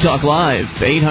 Talk Live,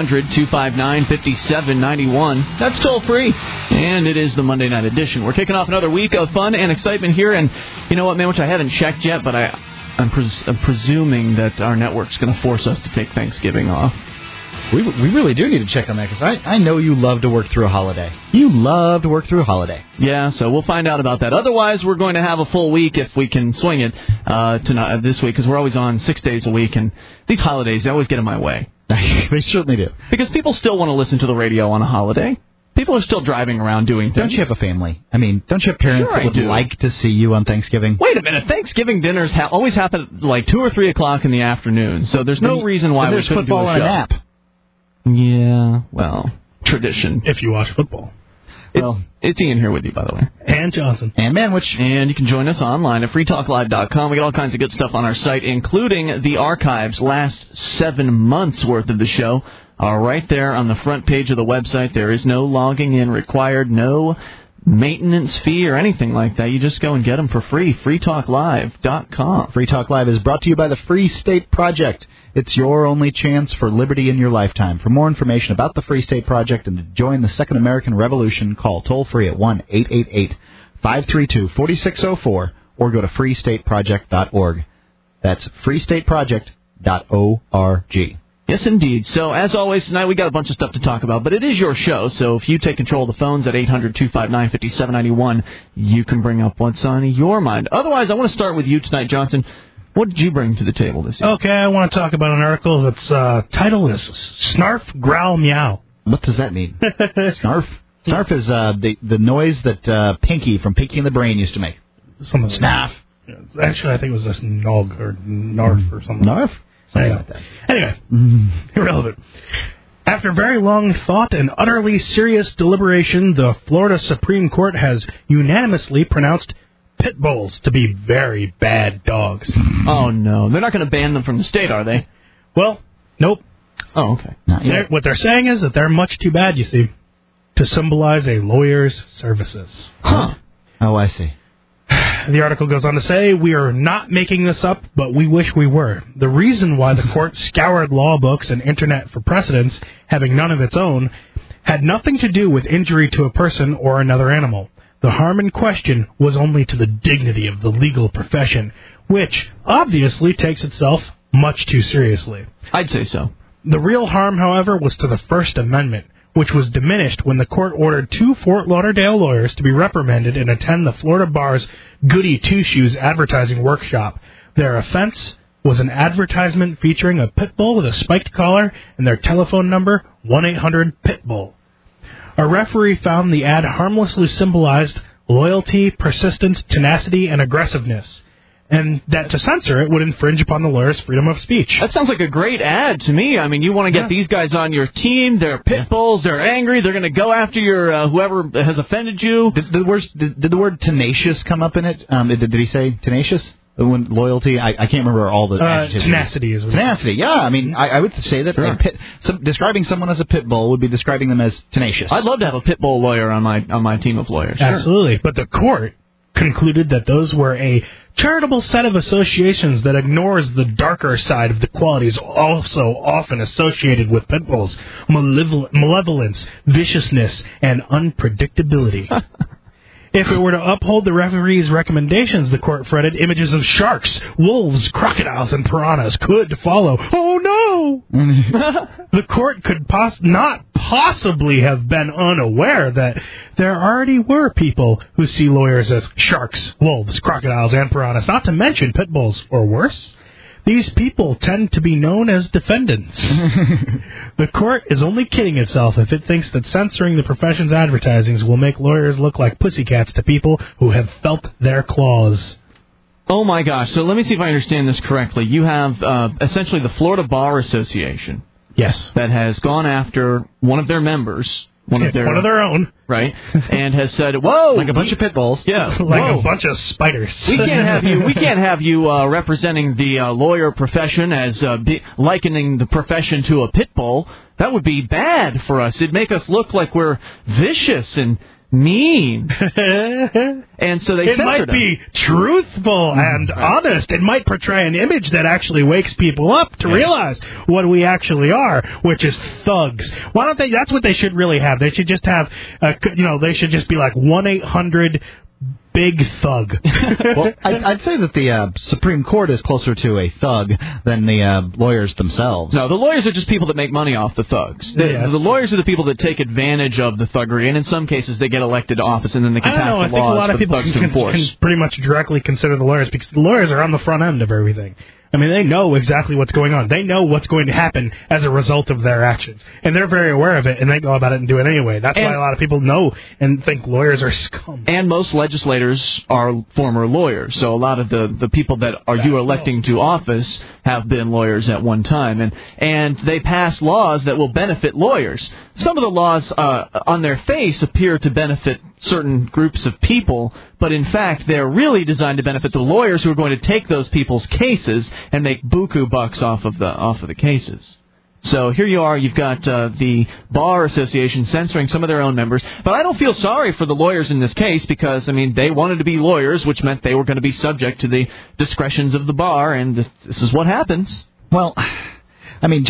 800-259-5791. That's toll free. And it is the Monday night edition. We're kicking off another week of fun and excitement here. And you know what, man, which I haven't checked yet, but I'm presuming that our network's going to force us to take Thanksgiving off. We really do need to check on that, because I know you love to work through a holiday. You love to work through a holiday. Yeah, so we'll find out about that. Otherwise, we're going to have a full week if we can swing it this week, because we're always on 6 days a week, and these holidays, they always get in my way. They certainly do. Because people still want to listen to the radio on a holiday. People are still driving around doing things. Don't you have a family? I mean, don't you have parents that would like to see you on Thanksgiving? Wait a minute. Thanksgiving dinners always happen like 2 or 3 o'clock in the afternoon, so there's no reason why we couldn't do a show. And nap. Yeah, well, tradition. If you watch football. It's Ian here with you, by the way. And Johnson. And Manwich. And you can join us online at freetalklive.com. We got all kinds of good stuff on our site, including the archives, last 7 months' worth of the show, are right there on the front page of the website. There is no logging in required, no maintenance fee or anything like that. You just go and get them for free. freetalklive.com. Free Talk Live is brought to you by the Free State Project. It's your only chance for liberty in your lifetime. For more information about the Free State Project and to join the Second American Revolution, call toll-free at 1-888-532-4604 or go to freestateproject.org. That's freestateproject.org. Yes, indeed. So, as always, tonight we got a bunch of stuff to talk about, but it is your show, so if you take control of the phones at 800-259-5791, you can bring up what's on your mind. Otherwise, I want to start with you tonight, Johnson. What did you bring to the table this evening? Okay, I want to talk about an article that's titled is Snarf, Growl, Meow. What does that mean? Snarf? Snarf is the noise that Pinky from Pinky and the Brain used to make. Something Snarf. Actually, I think it was just Nog or Narf or something. Narf? Something like that. Anyway, irrelevant. After very long thought and utterly serious deliberation, the Florida Supreme Court has unanimously pronounced pit bulls to be very bad dogs. Oh, no. They're not going to ban them from the state, are they? Well, nope. Oh, okay. What they're saying is that they're much too bad, you see, to symbolize a lawyer's services. Huh. Oh, I see. The article goes on to say, we are not making this up, but we wish we were. The reason why the court scoured law books and internet for precedents, having none of its own, had nothing to do with injury to a person or another animal. The harm in question was only to the dignity of the legal profession, which obviously takes itself much too seriously. I'd say so. The real harm, however, was to the First Amendment, which was diminished when the court ordered 2 Fort Lauderdale lawyers to be reprimanded and attend the Florida Bar's Goody Two-Shoes advertising workshop. Their offense was an advertisement featuring a pit bull with a spiked collar and their telephone number, 1-800-PIT-BULL. A referee found the ad harmlessly symbolized loyalty, persistence, tenacity, and aggressiveness, and that to censor it would infringe upon the lawyer's freedom of speech. That sounds like a great ad to me. I mean, you want to get these guys on your team. They're pit bulls. They're angry. They're going to go after your whoever has offended you. Did the word tenacious come up in it? Did he say tenacious? When loyalty, I can't remember all the adjectives. Tenacity is what tenacity. Yeah, I mean, I would say that describing someone as a pit bull would be describing them as tenacious. I'd love to have a pit bull lawyer on my team of lawyers. Absolutely, but the court concluded that those were a charitable set of associations that ignores the darker side of the qualities also often associated with pit bulls: malevolence, viciousness, and unpredictability. If it were to uphold the referee's recommendations, the court fretted, images of sharks, wolves, crocodiles, and piranhas could follow. Oh, no! The court could not possibly have been unaware that there already were people who see lawyers as sharks, wolves, crocodiles, and piranhas, not to mention pit bulls, or worse. These people tend to be known as defendants. The court is only kidding itself if it thinks that censoring the profession's advertisings will make lawyers look like pussycats to people who have felt their claws. Oh, my gosh. So let me see if I understand this correctly. You have essentially the Florida Bar Association. Yes. That has gone after one of their members. One of their own. Right. And has said, whoa. Like a bunch of pit bulls. Yeah. Like a bunch of spiders. We can't have you representing the lawyer profession as likening the profession to a pit bull. That would be bad for us. It'd make us look like we're vicious and mean. And so they It might censored him. be truthful and honest. It might portray an image that actually wakes people up to realize what we actually are, which is thugs. Why don't they? That's what they should really have. They should just have, they should just be like 1-800 Big Thug. Well, I'd say that the Supreme Court is closer to a thug than the lawyers themselves. No, the lawyers are just people that make money off the thugs. The lawyers are the people that take advantage of the thuggery, and in some cases they get elected to office, and then they can pass the laws I think a lot of for the people thugs to enforce. can pretty much directly consider the lawyers, because the lawyers are on the front end of everything. I mean, they know exactly what's going on. They know what's going to happen as a result of their actions. And they're very aware of it, and they go about it and do it anyway. That's why a lot of people know and think lawyers are scum. And most legislators are former lawyers. So a lot of the people that you are electing to office have been lawyers at one time. And they pass laws that will benefit lawyers. Some of the laws on their face appear to benefit certain groups of people, but in fact they're really designed to benefit the lawyers who are going to take those people's cases and make buku bucks off of the cases. So here you are, you've got the Bar Association censoring some of their own members, but I don't feel sorry for the lawyers in this case because, I mean, they wanted to be lawyers, which meant they were going to be subject to the discretions of the bar, and this is what happens. Well, I mean,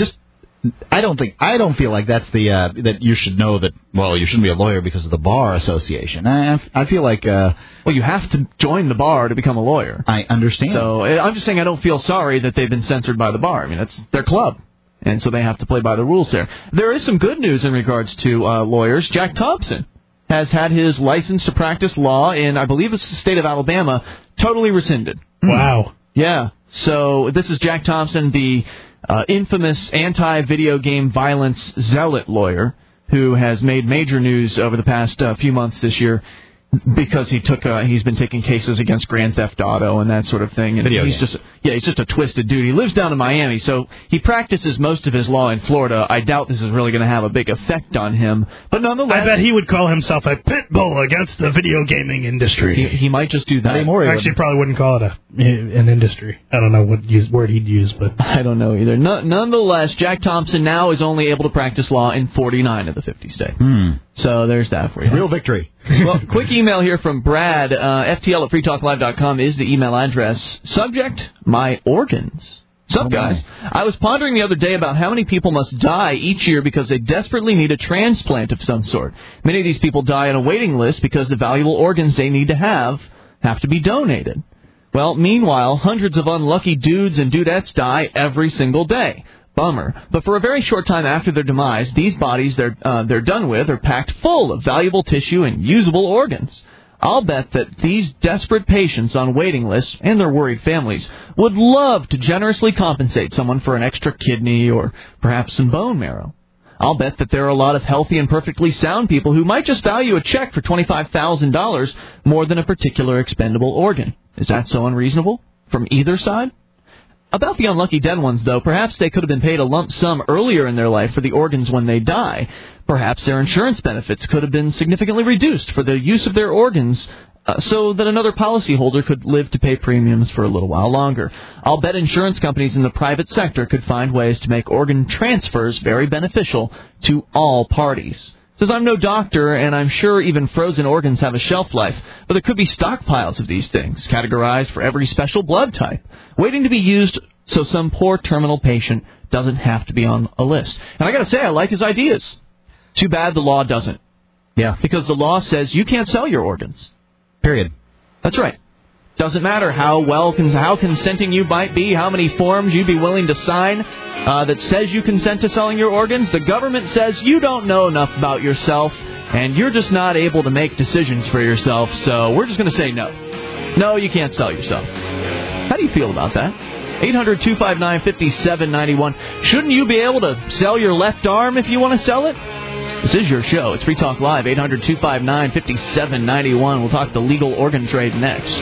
I don't feel like that's that you should know that, well, you shouldn't be a lawyer because of the Bar Association. I feel like... well, you have to join the bar to become a lawyer. I understand. So I'm just saying I don't feel sorry that they've been censored by the bar. I mean, that's their club, and so they have to play by the rules there. There is some good news in regards to lawyers. Jack Thompson has had his license to practice law in, I believe it's the state of Alabama, totally rescinded. Wow. Yeah. So this is Jack Thompson, the infamous anti-video game violence zealot lawyer who has made major news over the past few months this year because he's been taking cases against Grand Theft Auto and that sort of thing. And he's just a twisted dude. He lives down in Miami, so he practices most of his law in Florida. I doubt this is really going to have a big effect on him, but nonetheless, I bet he would call himself a pit bull against the video gaming industry. He might just do that. Actually, probably wouldn't call it an industry. I don't know what word he'd use, but I don't know either. Nonetheless, Jack Thompson now is only able to practice law in 49 of the 50 states. So there's that for you. Real victory. Well, quick email here from Brad. FTL@freetalklive.com is the email address. Subject, my organs. Sup, guys? I was pondering the other day about how many people must die each year because they desperately need a transplant of some sort. Many of these people die on a waiting list because the valuable organs they need to have to be donated. Well, meanwhile, hundreds of unlucky dudes and dudettes die every single day. Bummer. But for a very short time after their demise, these bodies they're done with are packed full of valuable tissue and usable organs. I'll bet that these desperate patients on waiting lists and their worried families would love to generously compensate someone for an extra kidney or perhaps some bone marrow. I'll bet that there are a lot of healthy and perfectly sound people who might just value a check for $25,000 more than a particular expendable organ. Is that so unreasonable from either side? About the unlucky dead ones, though, perhaps they could have been paid a lump sum earlier in their life for the organs when they die. Perhaps their insurance benefits could have been significantly reduced for the use of their organs so that another policyholder could live to pay premiums for a little while longer. I'll bet insurance companies in the private sector could find ways to make organ transfers very beneficial to all parties. Says, I'm no doctor, and I'm sure even frozen organs have a shelf life, but there could be stockpiles of these things, categorized for every special blood type, waiting to be used so some poor terminal patient doesn't have to be on a list. And I got to say, I like his ideas. Too bad the law doesn't. Yeah. Because the law says you can't sell your organs. Period. That's right. Doesn't matter how consenting you might be, how many forms you'd be willing to sign that says you consent to selling your organs. The government says you don't know enough about yourself, and you're just not able to make decisions for yourself, so we're just going to say no. No, you can't sell yourself. How do you feel about that? 800-259-5791. Shouldn't you be able to sell your left arm if you want to sell it? This is your show. It's Free Talk Live, 800-259-5791. We'll talk the legal organ trade next.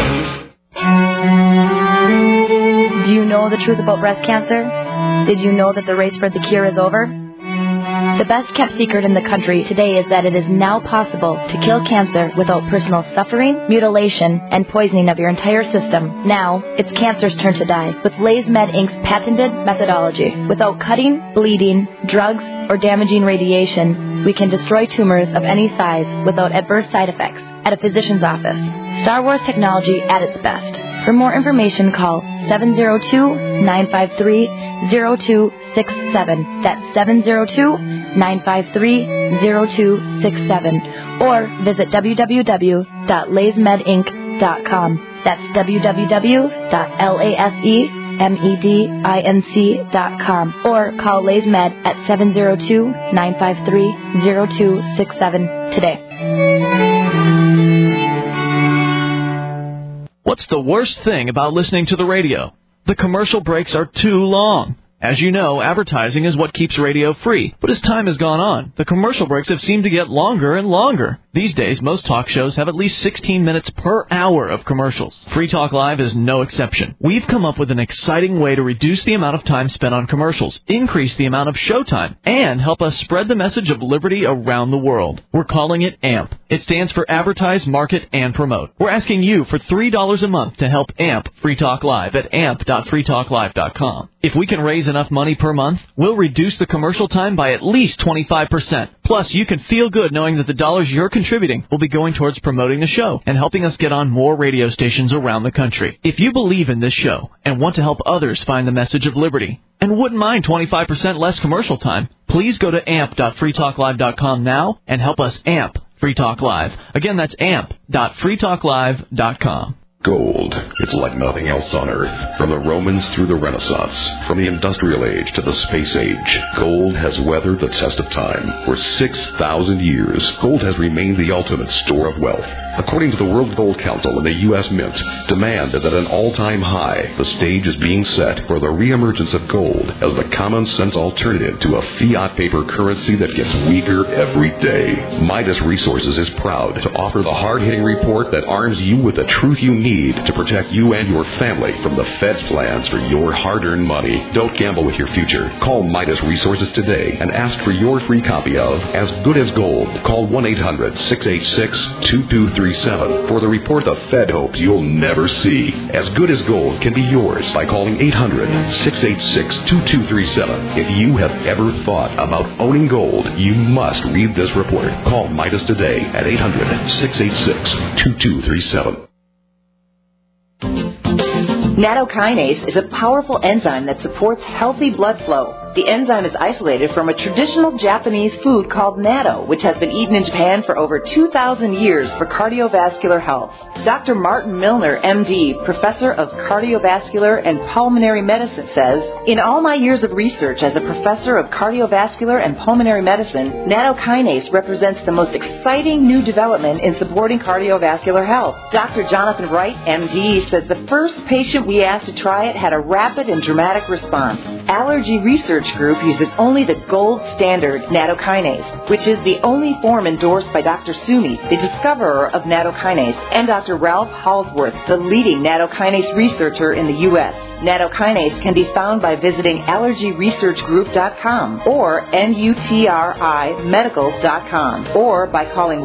Do you know the truth about breast cancer? Did you know that the race for the cure is over? The best-kept secret in the country today is that it is now possible to kill cancer without personal suffering, mutilation, and poisoning of your entire system. Now, it's cancer's turn to die with LaysMed Inc.'s patented methodology. Without cutting, bleeding, drugs, or damaging radiation, We can destroy tumors of any size without adverse side effects at a physician's office. Star Wars technology at its best. For more information, call 702-953-0267. That's 702-953-0267. Or visit www.lasemedinc.com. That's www.lasemedinc.com. Or call LaseMed at 702-953-0267 today. What's the worst thing about listening to the radio? The commercial breaks are too long. As you know, advertising is what keeps radio free. But as time has gone on, the commercial breaks have seemed to get longer and longer. These days, most talk shows have at least 16 minutes per hour of commercials. Free Talk Live is no exception. We've come up with an exciting way to reduce the amount of time spent on commercials, increase the amount of showtime, and help us spread the message of liberty around the world. We're calling it AMP. It stands for Advertise, Market, and Promote. We're asking you for $3 a month to help AMP Free Talk Live at amp.freetalklive.com. If we can raise enough money per month, we'll reduce the commercial time by at least 25%. Plus, you can feel good knowing that the dollars you're contributing will be going towards promoting the show and helping us get on more radio stations around the country. If you believe in this show and want to help others find the message of liberty and wouldn't mind 25% less commercial time, please go to amp.freetalklive.com now and help us amp Free Talk Live. Again, that's amp.freetalklive.com. Gold. It's like nothing else on Earth. From the Romans through the Renaissance, from the Industrial Age to the Space Age, gold has weathered the test of time. For 6,000 years, gold has remained the ultimate store of wealth. According to the World Gold Council and the U.S. Mint, demand is at an all-time high. The stage is being set for the reemergence of gold as the common-sense alternative to a fiat paper currency that gets weaker every day. Midas Resources is proud to offer the hard-hitting report that arms you with the truth you need to protect you and your family from the Fed's plans for your hard-earned money. Don't gamble with your future. Call Midas Resources today and ask for your free copy of As Good as Gold. Call 1-800-686-2237 for the report the Fed hopes you'll never see. As Good as Gold can be yours by calling 800-686-2237. If you have ever thought about owning gold, you must read this report. Call Midas today at 800-686-2237. Nattokinase is a powerful enzyme that supports healthy blood flow. The enzyme is isolated from a traditional Japanese food called natto, which has been eaten in Japan for over 2,000 years for cardiovascular health. Dr. Martin Milner, MD, professor of cardiovascular and pulmonary medicine, says, "In all my years of research as a professor of cardiovascular and pulmonary medicine, nattokinase represents the most exciting new development in supporting cardiovascular health." Dr. Jonathan Wright, MD, says the first patient we asked to try it had a rapid and dramatic response. Allergy Research Group uses only the gold standard nattokinase, which is the only form endorsed by Dr. Sumi, the discoverer of nattokinase, and Dr. Ralph Halsworth, the leading nattokinase researcher in the U.S. Nattokinase can be found by visiting allergyresearchgroup.com or NUTRImedical.com or by calling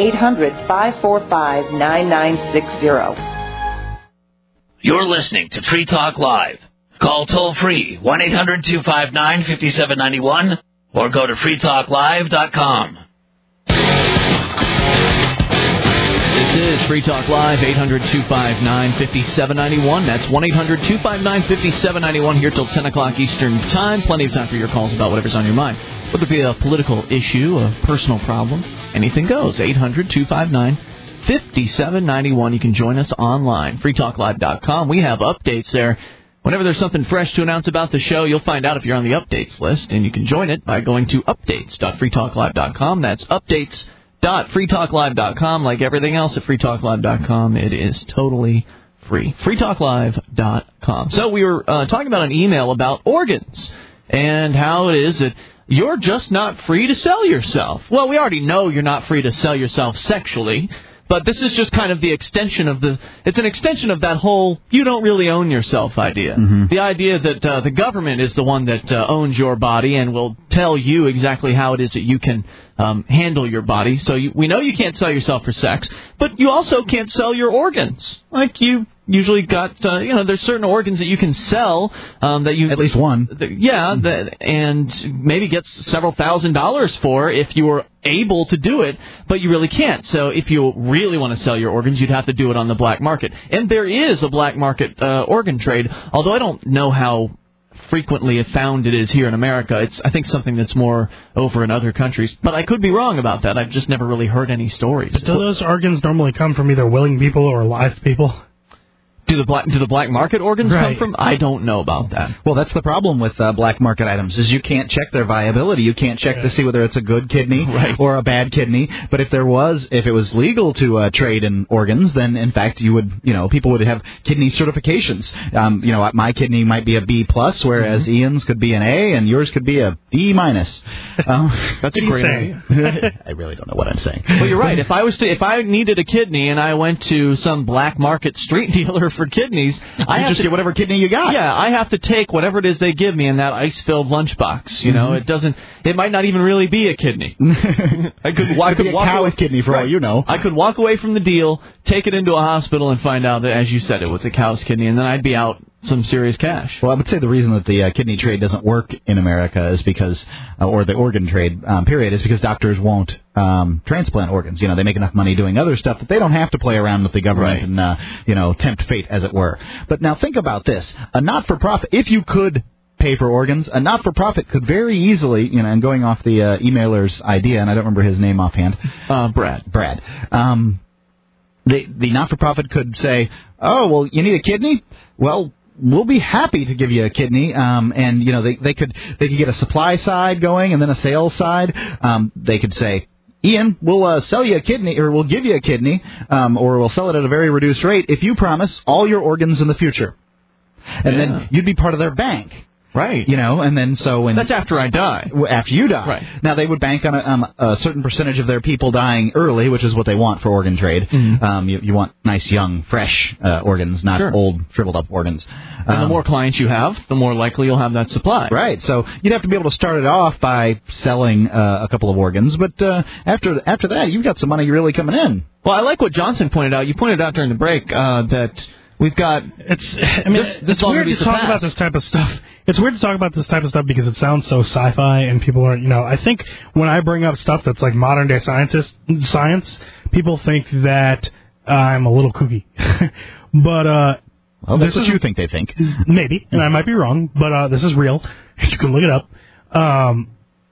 1-800-545-9960. You're listening to Free Talk Live. Call toll-free 1-800-259-5791 or go to freetalklive.com. This is Free Talk Live, 800-259-5791. That's 1-800-259-5791 here till 10 o'clock Eastern Time. Plenty of time for your calls about whatever's on your mind. Whether it be a political issue, a personal problem, anything goes. 800-259-5791. You can join us online, freetalklive.com. We have updates there. Whenever there's something fresh to announce about the show, you'll find out if you're on the updates list, and you can join it by going to updates.freetalklive.com. That's updates.freetalklive.com. Like everything else at freetalklive.com, it is totally free. freetalklive.com. So we were talking about an email about organs and how it is that you're just not free to sell yourself. Well, we already know you're not free to sell yourself sexually. But this is just kind of the extension of it's an extension of that whole you don't really own yourself idea. Mm-hmm. The idea that the government is the one that owns your body and will tell you exactly how it is that you can handle your body. So we know you can't sell yourself for sex, but you also can't sell your organs. Like you usually got, there's certain organs that you can sell that you... At least one. And maybe get several $1,000s for if you were able to do it, but you really can't. So if you really want to sell your organs, you'd have to do it on the black market. And there is a black market organ trade, although I don't know how frequently found it is here in America. It's, I think, something that's more over in other countries. But I could be wrong about that. I've just never really heard any stories. Do those organs normally come from either willing people or live people? Do the black market organs come from? I don't know about that. Well, that's the problem with black market items is you can't check their viability. You can't check to see whether it's a good kidney or a bad kidney. But if it was legal to trade in organs, then in fact you would, people would have kidney certifications. My kidney might be a B+, whereas Ian's could be an A, and yours could be a D-. That's a great idea. I really don't know what I'm saying. Well, you're right. If I needed a kidney and I went to some black market street dealer for kidneys, I have just to get whatever kidney you got. Yeah, I have to take whatever it is they give me in that ice-filled lunchbox. It might not even really be a kidney. I could walk cow's kidney for all you know. I could walk away from the deal, take it into a hospital, and find out that, as you said, it was a cow's kidney, and then I'd be out some serious cash. Well, I would say the reason that the kidney trade doesn't work in America is because, or the organ trade, period, is because doctors won't transplant organs. They make enough money doing other stuff that they don't have to play around with the government and, tempt fate, as it were. But now think about this. A not-for-profit, if you could pay for organs, a not-for-profit could very easily, and going off the emailer's idea, and I don't remember his name offhand. Brad. The not-for-profit could say, oh, well, you need a kidney? Well, we'll be happy to give you a kidney, and they could get a supply side going and then a sales side. They could say, Ian, we'll sell you a kidney, or we'll give you a kidney, or we'll sell it at a very reduced rate if you promise all your organs in the future, and then you'd be part of their bank. Right. And then so when... That's after I die. After you die. Right. Now, they would bank on a certain percentage of their people dying early, which is what they want for organ trade. Mm-hmm. You want nice, young, fresh organs, not old, shriveled-up organs. And the more clients you have, the more likely you'll have that supply. Right. So you'd have to be able to start it off by selling a couple of organs, but after that, you've got some money really coming in. Well, I like what Johnson pointed out. You pointed out during the break that... We've got. It's weird to talk about this type of stuff. It's weird to talk about this type of stuff because it sounds so sci-fi, and people are, I think when I bring up stuff that's like modern day science, people think that I'm a little kooky. But that's what you think they think. Maybe, and I might be wrong, but this is real. You can look it up.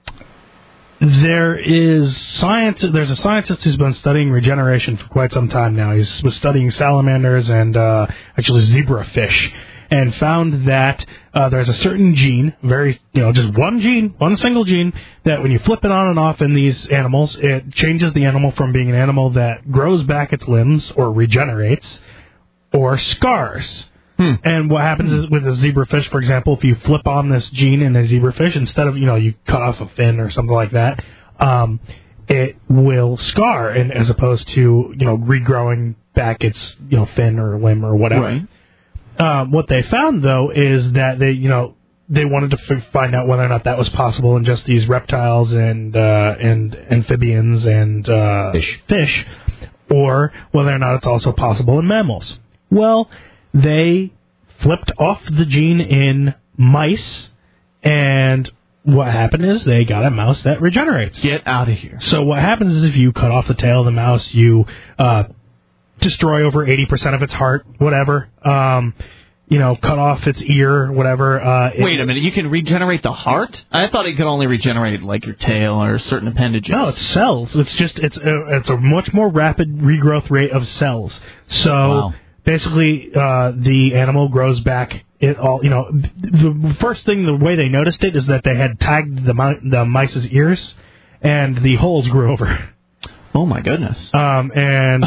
There's a scientist who's been studying regeneration for quite some time now. He was studying salamanders and actually zebrafish, and found that there's a certain gene, just one single gene, that when you flip it on and off in these animals, it changes the animal from being an animal that grows back its limbs or regenerates, or scars. And what happens is with a zebrafish, for example, if you flip on this gene in a zebrafish, instead of, you cut off a fin or something like that, it will scar, and as opposed to, regrowing back its, fin or limb or whatever. Right. What they found, though, is that they wanted to find out whether or not that was possible in just these reptiles and amphibians and fish, or whether or not it's also possible in mammals. Well, they flipped off the gene in mice, and what happened is they got a mouse that regenerates. Get out of here. So what happens is if you cut off the tail of the mouse, you destroy over 80% of its heart, whatever. Cut off its ear, whatever. Wait a minute, you can regenerate the heart? I thought it could only regenerate like your tail or certain appendages. No, it's cells. It's a much more rapid regrowth rate of cells. So. Wow. Basically, the animal grows back. The first thing, the way they noticed it is that they had tagged the mice's ears, and the holes grew over. Oh my goodness. And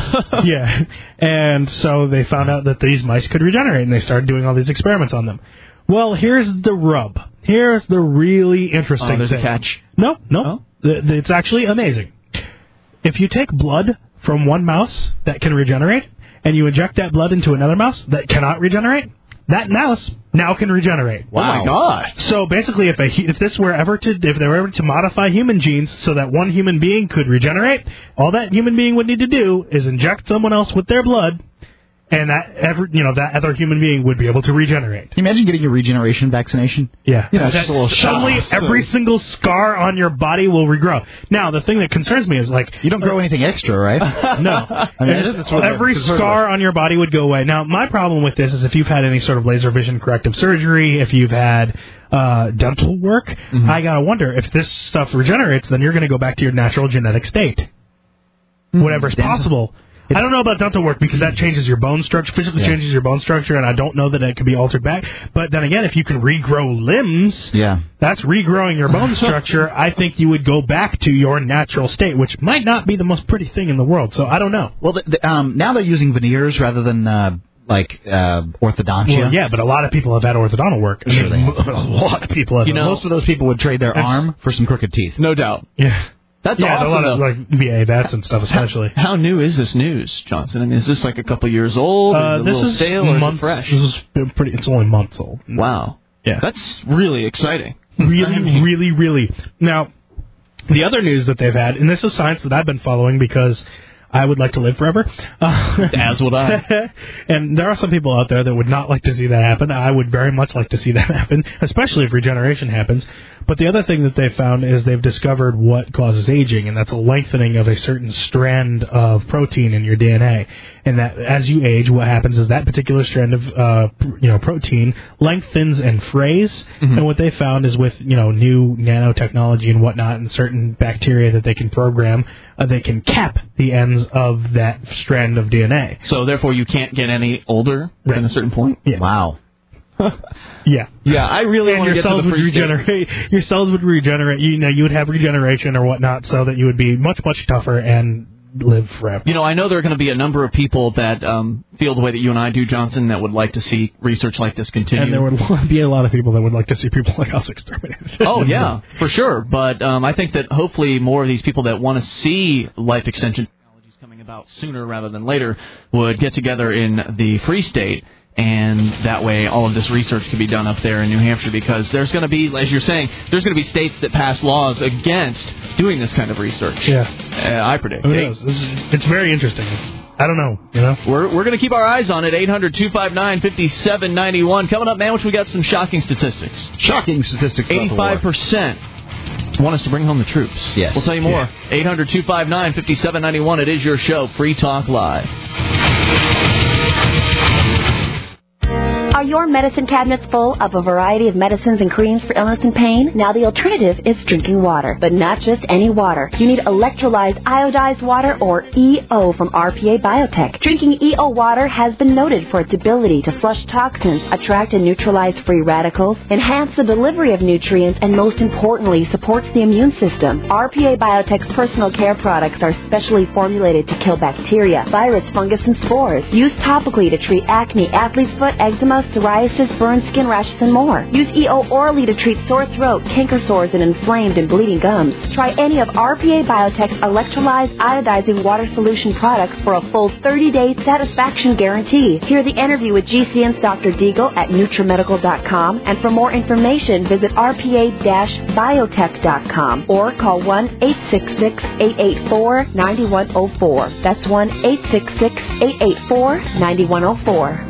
so they found out that these mice could regenerate, and they started doing all these experiments on them. Well, here's the rub. Here's the really interesting thing. There's a catch. No. Oh? It's actually amazing. If you take blood from one mouse that can regenerate, and you inject that blood into another mouse that cannot regenerate, that mouse now can regenerate. Wow. Oh my God! So basically, if they were ever to modify human genes so that one human being could regenerate, all that human being would need to do is inject someone else with their blood, and that other human being would be able to regenerate. Can you imagine getting a regeneration vaccination? Yeah. Just a little suddenly every single scar on your body will regrow. Now, the thing that concerns me is, like... You don't grow anything extra, right? No. Every scar on your body would go away. Now, my problem with this is if you've had any sort of laser vision corrective surgery, if you've had dental work, I gotta wonder, if this stuff regenerates, then you're going to go back to your natural genetic state. Whatever's possible. I don't know about dental work because that changes your bone structure, physically changes your bone structure, and I don't know that it can be altered back. But then again, if you can regrow limbs, that's regrowing your bone structure. I think you would go back to your natural state, which might not be the most pretty thing in the world. So I don't know. Well, now they're using veneers rather than orthodontia. Well, yeah, but a lot of people have had orthodontal work. A lot of people have. Most of those people would trade their arm for some crooked teeth. No doubt. Yeah. That's awesome. A lot of VA vets and stuff, especially. How new is this news, Johnson? I mean, is this like a couple years old? Is it a little stale or is it fresh? This is it's only months old. Wow. Yeah. That's really exciting. Really. Now, the other news that they've had, and this is science that I've been following because I would like to live forever. As would I. And there are some people out there that would not like to see that happen. I would very much like to see that happen, especially if regeneration happens. But the other thing that they've found is they've discovered what causes aging, and that's a lengthening of a certain strand of protein in your DNA. And that as you age, what happens is that particular strand of protein lengthens and frays. And what they found is with new nanotechnology and whatnot, and certain bacteria that they can program, they can cap the ends of that strand of DNA. So therefore, you can't get any older than a certain point. Yeah. Wow. Yeah. I really want to get to the regenerate. Your cells would regenerate. You would have regeneration or whatnot, so that you would be much tougher and live forever. I know there are going to be a number of people that feel the way that you and I do, Johnson, that would like to see research like this continue. And there would be a lot of people that would like to see people like us exterminated. Oh, yeah, for sure. But I think that hopefully more of these people that want to see life extension technologies coming about sooner rather than later would get together in the Free State. And that way all of this research can be done up there in New Hampshire, because there's going to be, as you're saying, there's going to be states that pass laws against doing this kind of research. Yeah. I predict. Who knows? It's very interesting. I don't know. We're going to keep our eyes on it. 800-259-5791. Coming up, man, we got some shocking statistics. 85% want us to bring home the troops. Yes. We'll tell you more. 800-259-5791. It is your show, Free Talk Live. Are your medicine cabinets full of a variety of medicines and creams for illness and pain? Now the alternative is drinking water, but not just any water. You need electrolyzed iodized water, or EO, from RPA Biotech. Drinking EO water has been noted for its ability to flush toxins, attract and neutralize free radicals, enhance the delivery of nutrients, and most importantly, supports the immune system. RPA Biotech's personal care products are specially formulated to kill bacteria, virus, fungus, and spores. Used topically to treat acne, athlete's foot, eczema, psoriasis, burn, skin rashes, and more. Use EO orally to treat sore throat, canker sores, and inflamed and bleeding gums. Try any of RPA Biotech's electrolyzed iodizing water solution products for a full 30-day satisfaction guarantee. Hear the interview with GCN's Dr. Deagle at NutriMedical.com, and for more information, visit rpa-biotech.com or call 1-866-884-9104. That's 1-866-884-9104.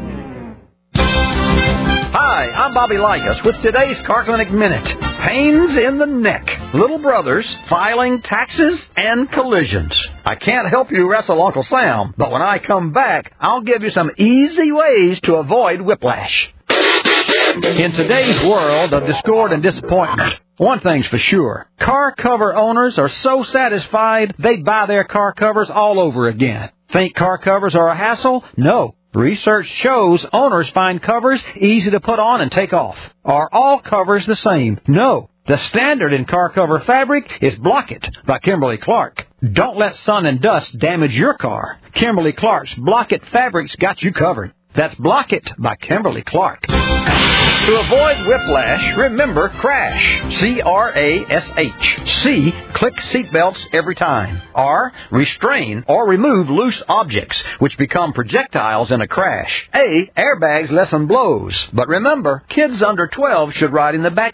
Hi, I'm Bobby Likas with today's Car Clinic Minute. Pains in the neck, little brothers, filing taxes, and collisions. I can't help you wrestle Uncle Sam, but when I come back, I'll give you some easy ways to avoid whiplash. In today's world of discord and disappointment, one thing's for sure. Car cover owners are so satisfied they'd buy their car covers all over again. Think car covers are a hassle? No. Research shows owners find covers easy to put on and take off. Are all covers the same? No. The standard in car cover fabric is Block-It by Kimberly-Clark. Don't let sun and dust damage your car. Kimberly-Clark's Block-It fabric's got you covered. That's Block-It by Kimberly-Clark. To avoid whiplash, remember CRASH. C-R-A-S-H. C, click seatbelts every time. R, restrain or remove loose objects, which become projectiles in a crash. A, airbags lessen blows. But remember, kids under 12 should ride in the back seat.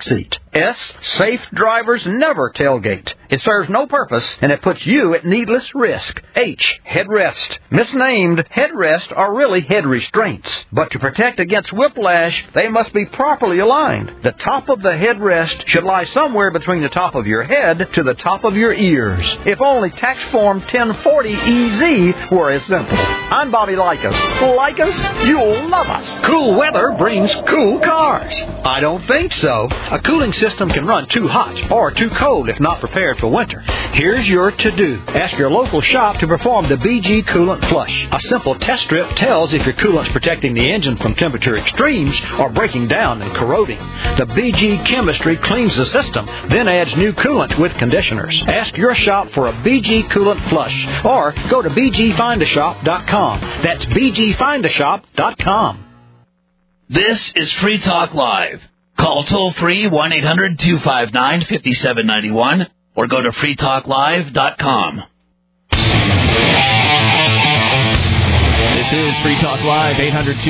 S, safe drivers never tailgate. It serves no purpose, and it puts you at needless risk. H, headrest. Misnamed, headrests are really head restraints. But to protect against whiplash, they must be properly aligned. The top of the headrest should lie somewhere between the top of your head to the top of your ears. If only Tax Form 1040-EZ were as simple. I'm Bobby Likas. Like us? You'll love us. Cool weather brings cool cars. I don't think so. A cooling system can run too hot or too cold if not prepared for winter. Here's your to-do. Ask your local shop to perform the BG Coolant Flush. A simple test strip tells if your coolant's protecting the engine from temperature extremes or breaking down and corroding. The BG chemistry cleans the system, then adds new coolant with conditioners. Ask your shop for a BG Coolant Flush or go to bgfindashop.com. That's bgfindashop.com. This is Free Talk Live. Call toll-free 1-800-259-5791 or go to freetalklive.com. This is Free Talk Live,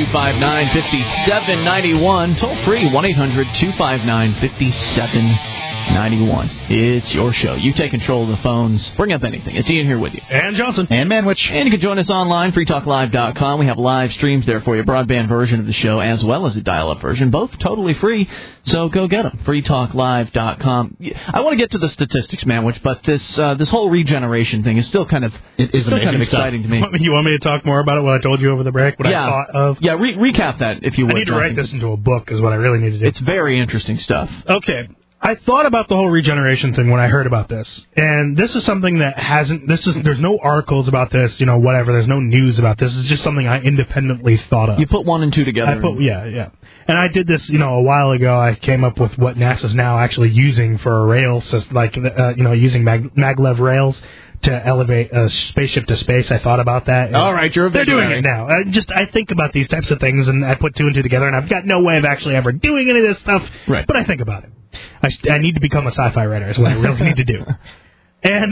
800-259-5791. Toll-free, 1-800-259-5791. It's your show. You take control of the phones. Bring up anything. It's Ian here with you. And Johnson. And Manwich. And you can join us online, freetalklive.com. We have live streams there for you, a broadband version of the show as well as a dial-up version, both totally free, so go get them, freetalklive.com. I want to get to the statistics, Manwich, but this whole regeneration thing is still kind of exciting to me. You want me to talk more about it, what I told you over the break, what I thought of? Yeah, recap that, if you would. I need to write this into a book is what I really need to do. It's very interesting stuff. Okay. I thought about the whole regeneration thing when I heard about this, and this is something that there's no articles about this, whatever, there's no news about this, it's just something I independently thought of. You put one and two together. Yeah. And I did this, a while ago, I came up with what NASA's now actually using for a rail system, using maglev rails to elevate a spaceship to space. I thought about that. All right, you're a They're visionary. doing it now. I think about these types of things, and I put two and two together, and I've got no way of actually ever doing any of this stuff, right. But I think about it. I need to become a sci-fi writer is what I really need to do. And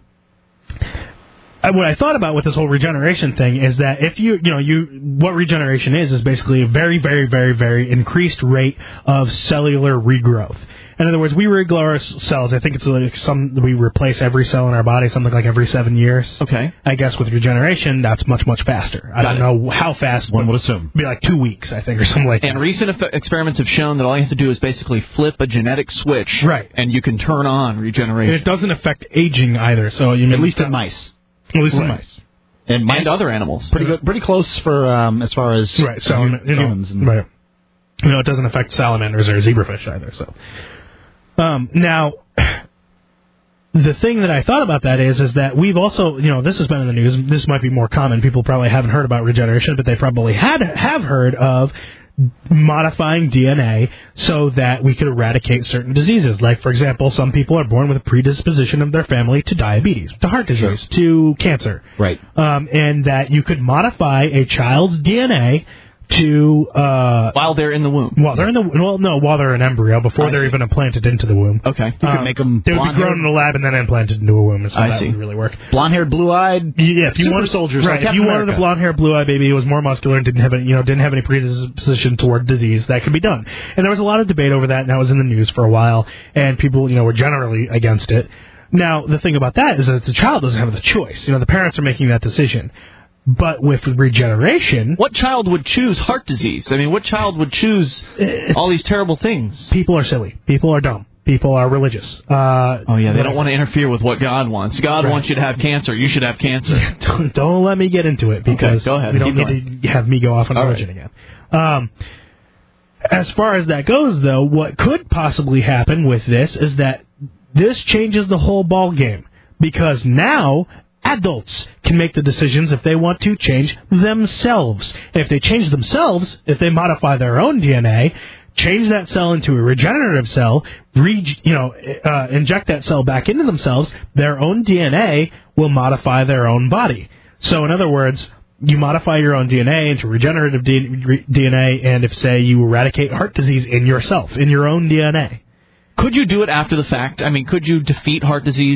what I thought about with this whole regeneration thing is that if what regeneration is basically a very, very, very, very increased rate of cellular regrowth. In other words, we regrow our cells. I think it's like we replace every cell in our body, something like every 7 years. Okay. I guess with regeneration, that's much, much faster. I don't know how fast. One would assume. It'd be like 2 weeks, I think, or something like that. And recent experiments have shown that all you have to do is basically flip a genetic switch, right, and you can turn on regeneration. And it doesnn't affect aging either. So at least in mice. At least in mice. And other animals. Pretty close for as far as humans. Right. It doesn't affect salamanders or zebrafish either. So. Now, the thing that I thought about that is that we've also, this has been in the news. This might be more common. People probably haven't heard about regeneration, but they probably have heard of modifying DNA so that we could eradicate certain diseases. Like, for example, some people are born with a predisposition of their family to diabetes, to heart disease, to cancer. Right. And that you could modify a child's DNA to while they're in the womb. While they're an embryo, before they're even implanted into the womb. Okay. You could make them. They would be grown in the lab and then implanted into a womb. So that would really work. Blonde-haired, blue-eyed. Yeah, if you super wanted soldiers. Right. Like If you wanted a blonde-haired, blue-eyed baby who was more muscular and didn't have any predisposition toward disease, that could be done. And there was a lot of debate over that, and that was in the news for a while, and people, were generally against it. Now, the thing about that is that the child doesn't have the choice. The parents are making that decision. But with regeneration... What child would choose heart disease? I mean, what child would choose all these terrible things? People are silly. People are dumb. People are religious. They don't want to interfere with what God wants. God wants you to have cancer. You should have cancer. Don't let me get into it, because go ahead. we don't need to have me go off on religion again. As far as that goes, though, what could possibly happen with this is that this changes the whole ball game, because now adults can make the decisions if they want to change themselves. And if they change themselves, if they modify their own DNA, change that cell into a regenerative cell, inject that cell back into themselves, their own DNA will modify their own body. So in other words, you modify your own DNA into regenerative DNA, and if, say, you eradicate heart disease in yourself, in your own DNA. Could you do it after the fact? I mean, could you defeat heart disease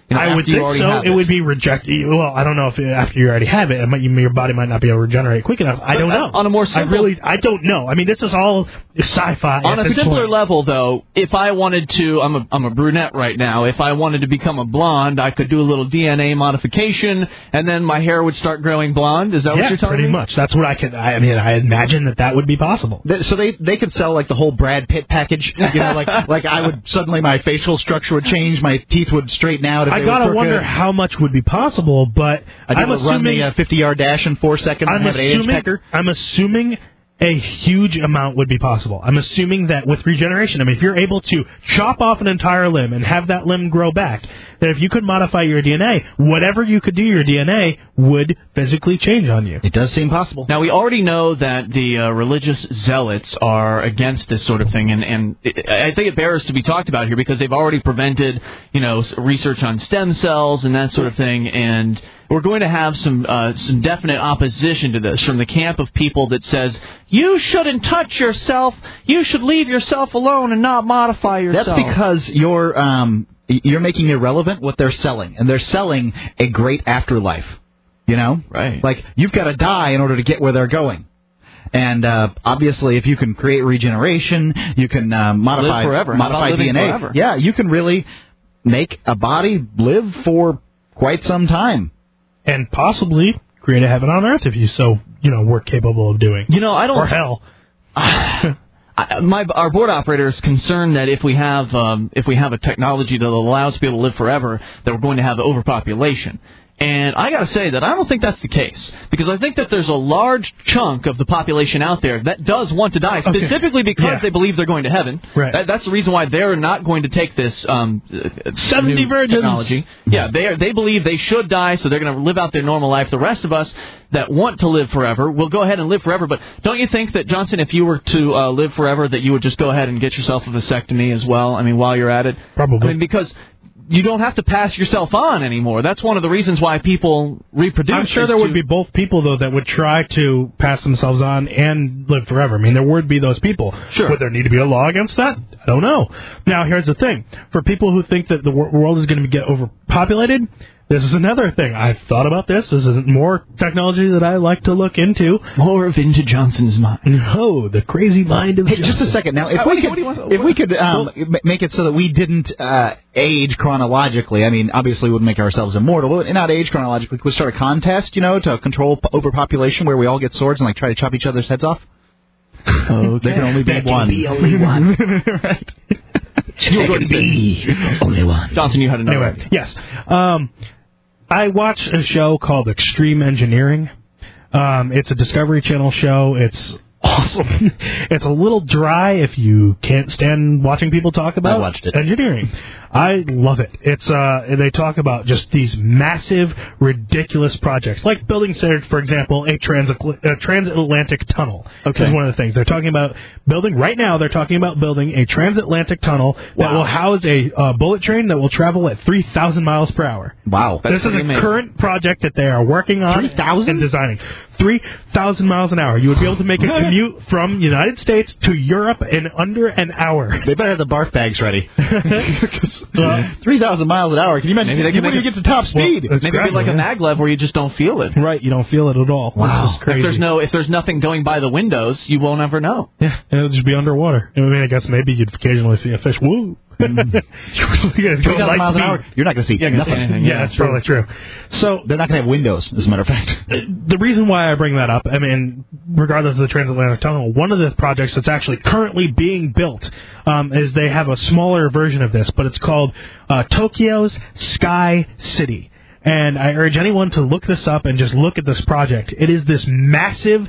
I would think so. It would be rejected. Well, I don't know if after you already have it, your body might not be able to regenerate quick enough. I don't know. On a more simple... I don't know. I mean, this is all sci-fi. On a simpler level, though, if I wanted to... I'm a brunette right now. If I wanted to become a blonde, I could do a little DNA modification, and then my hair would start growing blonde. Is that what you're telling me? Yeah, pretty much. That's what I could... I mean, I imagine that would be possible. So they could sell, like, the whole Brad Pitt package? You know, like I would... Suddenly my facial structure would change, my teeth would straighten out. I gotta wonder how much would be possible, but I'm assuming... run the 50-yard dash in 4 seconds and have an 8-inch pecker? I'm assuming a huge amount would be possible. I'm assuming that with regeneration, I mean, if you're able to chop off an entire limb and have that limb grow back, that if you could modify your DNA, whatever you could do your DNA would physically change on you. It does seem possible. Now, we already know that the religious zealots are against this sort of thing, and I think it bears to be talked about here because they've already prevented, research on stem cells and that sort of thing, and we're going to have some definite opposition to this from the camp of people that says, you shouldn't touch yourself, you should leave yourself alone and not modify yourself. That's because you're making irrelevant what they're selling, and they're selling a great afterlife, Right. Like, you've got to die in order to get where they're going. And obviously, if you can create regeneration, you can modify DNA. Forever? Yeah, you can really make a body live for quite some time. And possibly create a heaven on earth if you were capable of doing. I don't... Or hell. Our board operator is concerned that if we have a technology that allows people to live forever, that we're going to have overpopulation. And I got to say that I don't think that's the case, because I think that there's a large chunk of the population out there that does want to die, specifically because they believe they're going to heaven. Right. That's the reason why they're not going to take this 70 virgins technology. Yeah, they believe they should die, so they're going to live out their normal life. The rest of us that want to live forever will go ahead and live forever. But don't you think that, Johnson, if you were to live forever, that you would just go ahead and get yourself a vasectomy as well? I mean, while you're at it? Probably. I mean, because you don't have to pass yourself on anymore. That's one of the reasons why people reproduce. I'm sure there would be both people, though, that would try to pass themselves on and live forever. I mean, there would be those people. Sure. Would there need to be a law against that? I don't know. Now, here's the thing. For people who think that the world is going to get overpopulated, this is another thing. I've thought about this. This is more technology that I like to look into. More of into Johnson's mind. No, the crazy mind of Johnson. Just a second. Now, if we could make it so that we didn't age chronologically, I mean, obviously we would make ourselves immortal, but not age chronologically. Could we start a contest, to control overpopulation where we all get swords and try to chop each other's heads off? Okay. There can only be one. Can be only one. Right. There can be only one. Johnson, you had another. Anyway, yes. I watch a show called Extreme Engineering. It's a Discovery Channel show. It's awesome. It's a little dry if you can't stand watching people talk about engineering. I love it. It's they talk about just these massive, ridiculous projects, like building, for example, a transatlantic tunnel. Okay. Is one of the things they're talking about building right now. They're talking about building a transatlantic tunnel that will house a bullet train that will travel at 3,000 miles per hour. Wow, this is a current project that they are working on 3,000 and designing. 3,000 miles an hour. You would be able to make a commute from United States to Europe in under an hour. They better have the barf bags ready. 3,000 miles an hour. Can you imagine? Maybe they can when you get to top speed. Maybe it'd be like a maglev where you just don't feel it. Right, you don't feel it at all. Wow. This is crazy. If there's nothing going by the windows, you won't ever know. Yeah, it'll just be underwater. I mean, I guess maybe you'd occasionally see a fish. Woo! You guys go 3,000 miles an hour. You're not going to see nothing. Anything. Yeah, that's probably true. So they're not going to have windows, as a matter of fact. The reason why I bring that up, I mean, regardless of the transatlantic tunnel, one of the projects that's actually currently being built is they have a smaller version of this, but it's called Tokyo's Sky City. And I urge anyone to look this up and just look at this project. It is this massive,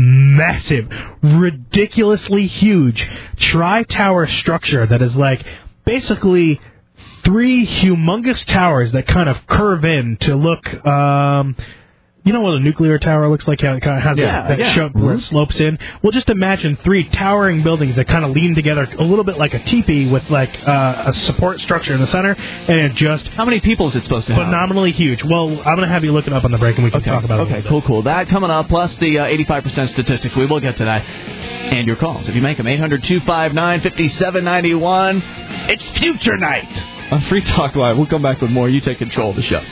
ridiculously huge tri-tower structure that is like basically 3 humongous towers that kind of curve in to look, you know what a nuclear tower looks like? How it kind of has that shape where it slopes in. Well, just imagine 3 towering buildings that kind of lean together a little bit like a teepee with like a support structure in the center, and it just... How many people is it supposed to have? Phenomenally huge. Well, I'm going to have you look it up on the break, and we can talk about it. Okay, cool. That coming up, plus the 85% statistics. We will get to that. And your calls, if you make them, 800-259-5791. It's Future Night on Free Talk Live. We'll come back with more. You take control of the show.